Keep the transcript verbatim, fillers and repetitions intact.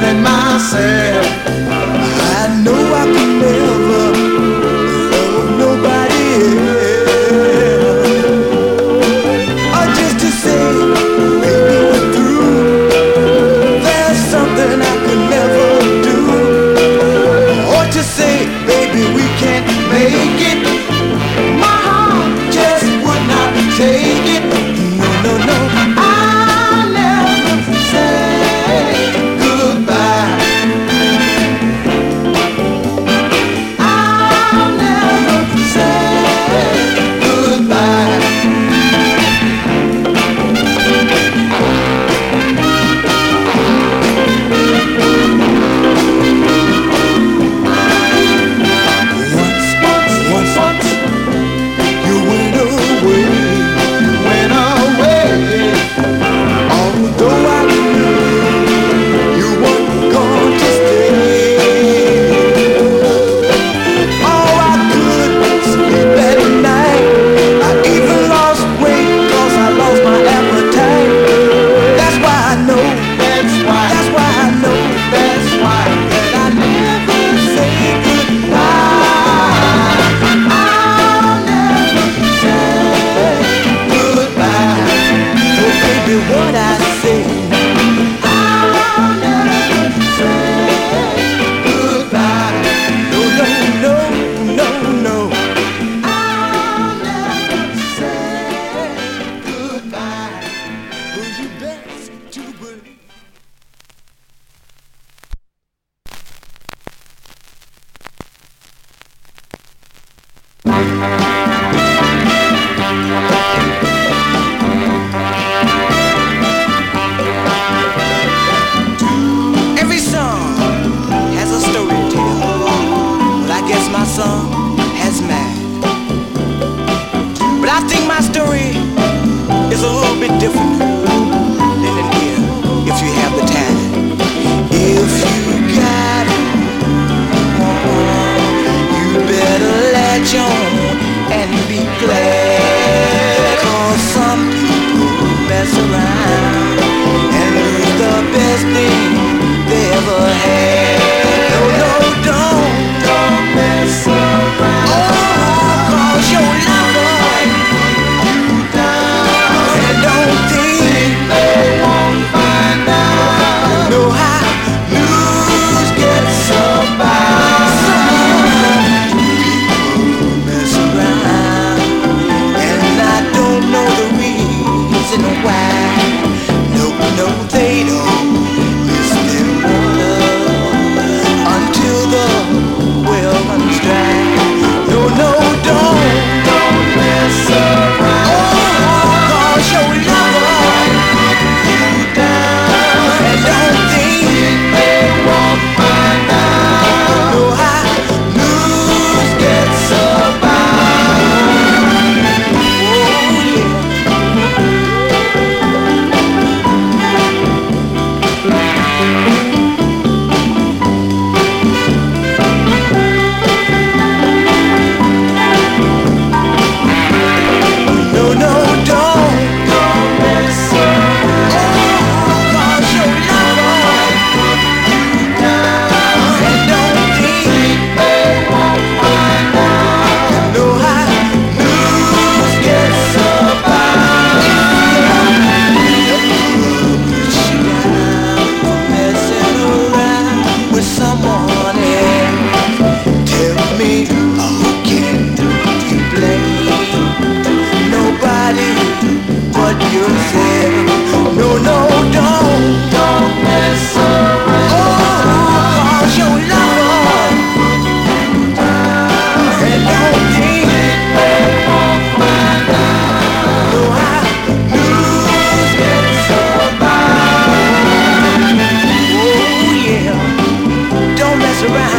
telling myself I know I could never love nobody else. Or just to say, baby, we're through. There's something I could never do. Or to say, baby, we can't make it. My heart just would not take it. No, no, no. I'll never say goodbye. I'll never say goodbye. Once, once, once, once, you went away, went away. Although I knew you weren't going to stay. Oh, I couldn't sleep at night. I even lost weight 'cause I lost my appetite. That's why I know, that's why, that's why I know, that's why that I never say goodbye. I'll never say goodbye. Oh, baby, what I say, I'll never say goodbye. No, no, no, no, no. I'll never say goodbye. Oh, you best to believe. Every song has a story to tell. Well, I guess my song has mine. But I think my story is a little bit different than in here, if you have the time. If you got it, you better latch on and be glad. 'Cause some people mess around and lose the best thing they ever had. No, no, don't, don't mess around. Oh, 'cause your lover you down. And don't think they won't find out. Know how news gets about. People mess around, and I don't know the reason why. No, no, they don't miss their water until the well runs dry. No, no, don't, don't mess around. Oh, 'cause your lover you down. And don't think they won't find out. Know how news gets about. Oh, yeah. No, no, don't, don't mess around. Oh, 'cause your lover you down. And don't think they won't find out. Know how news gets about. Put you down for messing around with someone else. Tell me, who can you blame? Nobody but yourself. No, no, don't, don't mess around. Oh, 'cause your lover and don't think they won't find out. Know how news gets about. Oh, yeah, don't mess around.